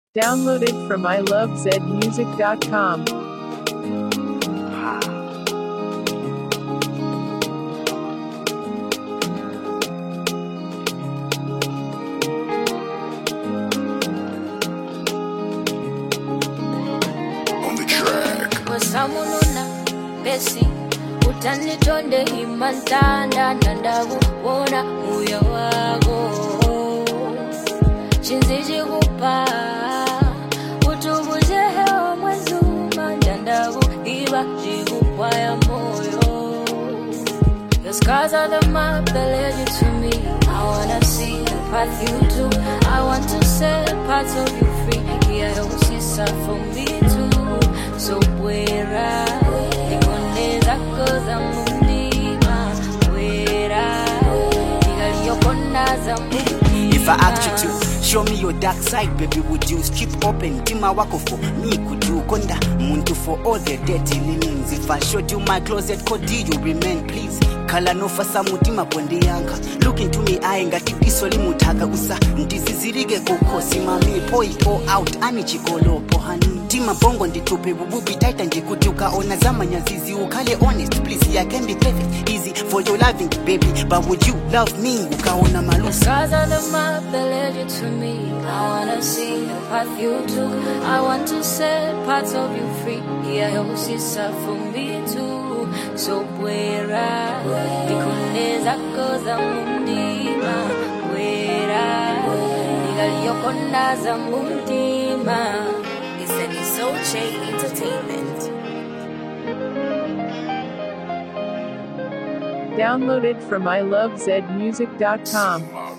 Downloaded from ilovezmusic.com. On the track. Wasamununa besi utanitonde himantanda nandagu wona uya wago chinziji kupa utubujeho mwezuma nandagu iba jigukwaya moyo. Your scars are the map that led you to me. I wanna see the path you took. I want to set parts of you free. Yeah, don't see for me too. So wera nikonde zako za mundima wera nigaliyokona za mundima. If I asked you to show me your dark side, baby, would you strip open tima wako for me? Could you konda muntu for all the dirty linens? If I showed you my closet, could you remain, please? Kala no fasa mutima ponde yanga. Look into me eye ngati isoli mutaka usa ndizizirige kukosi mami poi pour out ani chikolo pohani tima bongo nditupe bububi taita njikuti ukaona zamanya zizi ukale honest please. I can be perfect easy for your loving baby, but would you love me ukaona malusa? Scars on the map that led you to me. I wanna see the path you took. I want to set parts of you free. Yeah, you see for me too. So wera nikonde zako za mundima wera nigaliyokona za mundima. It's an Soul Chain Entertainment. Downloaded from ilovezmusic.com.